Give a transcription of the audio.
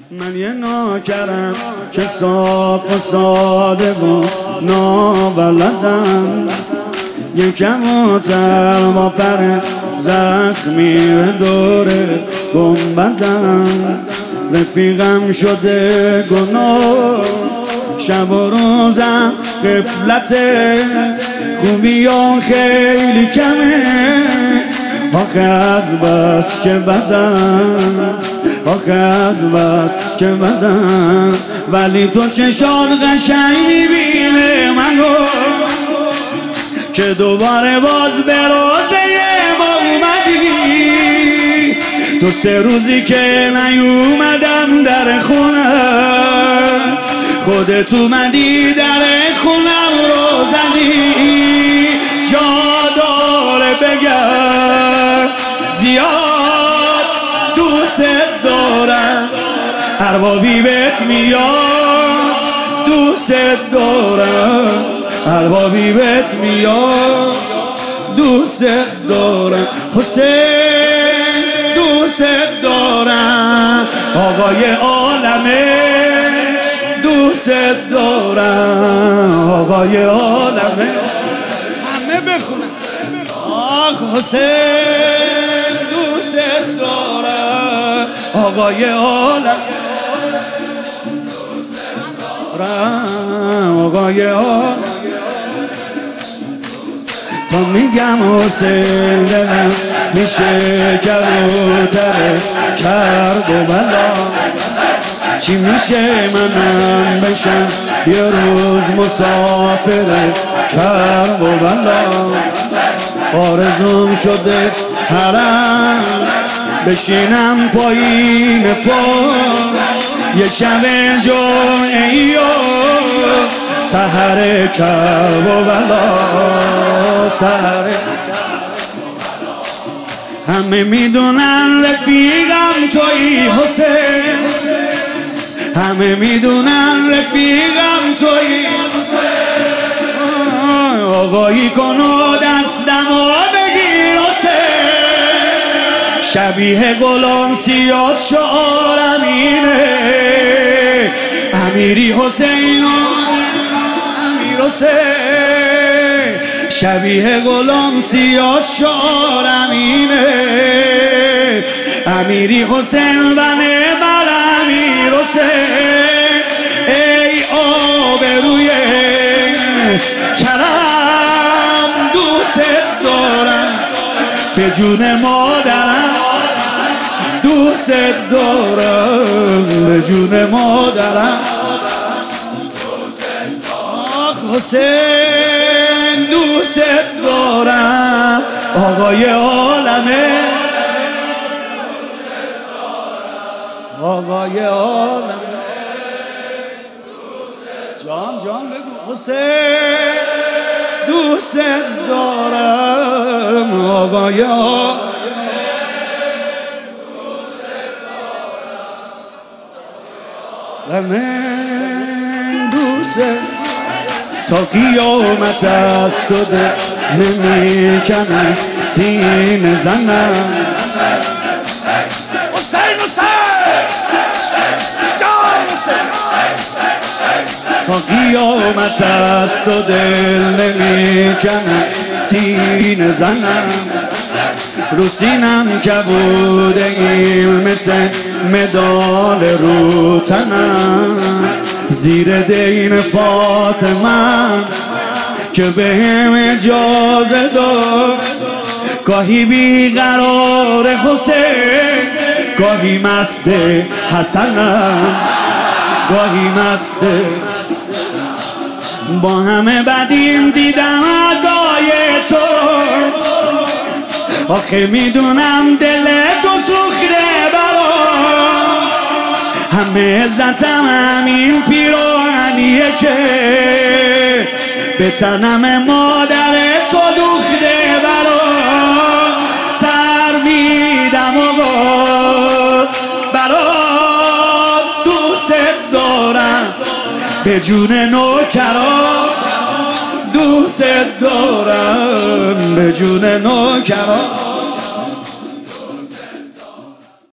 من یه ناکرم که صاف و ساده و نابلدم، یه کبوتر با پر زخمی دور گنبدم. رفیقم شده گناه، شب و روزم غفلته، خوبیام خیلی کمه، آخه از بس که بدم، آخه از بس که بدم. ولی تو چشات قشنگ میبینه منو، که دوباره باز به روزه ما اومدی. تو 3 روزی که نیومدم در خونه، خودت اومدی در خونم رو زدی. جا داره بگم زیاد دوست دارم، اربابی بهت میاد دوست دارم، اربابی بهت میاد دوست دارم. حسین دوست دارم، آقای عالمه دوست دارم، آقای عالمه. همه بخونن آق حسین دوست دارم، آقای عالم آقای عالم. تا میگم حسین دلم میشه کبوتر کرد و بلا، چی میشه منم بشم یه روز مسافر کرد و بلا. آرزوم شده حرم بشینم پایین پا، یه شب جمعه‌ای و سحر کرب و بلا، سحر. همه میدونن رفیقم تویی حسین، همه میدونن رفیقم تویی. آقایی کن و دستمو بگیر حسین، شبیه غلام سیاد شعارم اینه. امیری حسین امیر حسین، شبیه غلام سیاد شعارم اینه. امیری حسین بنه بر امیر حسین، ای آبروی کرم دوست دارم، به جون مادرم دوست دارم، به جون مادرم. آخ حسین دوست دارم، آقای عالمه آقای عالمه. جان بگو حسین دوست دارم، آقای عالمه دوست. تا قیامت است و دل نمیکنه سینه زنم. حسین تا قیامت است و دل نمیکنه سینه زنم. رو سینم کبوده ایم مثل مدال رو تنم، زیر دین فاطمه که بهم اجازه داد. گاهی بیقرار حسین، گاهی مست حسنم، گاهی مست. با همه بدیم دیدم عزای تو، آخه میدونم دل تو سوخته برام. همه عزتم همین پیراهنیه که به تنم مادر تو دوخته برام. سر میدم و برات دوست دارم، به جون نوکران دوست دارم، به جون نوکران.